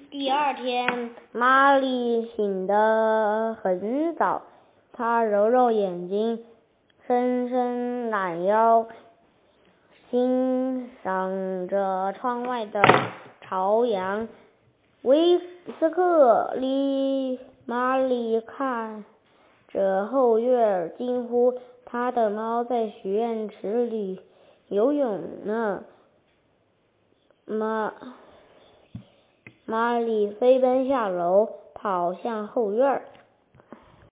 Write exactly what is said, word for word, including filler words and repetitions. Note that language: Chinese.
第二天，玛丽醒得很早，她揉揉眼睛，伸伸懒腰，欣赏着窗外的朝阳。威斯克里，玛丽看着后院，惊呼：“她的猫在许愿池里游泳呢！”玛玛丽飞奔下楼，跑向后院。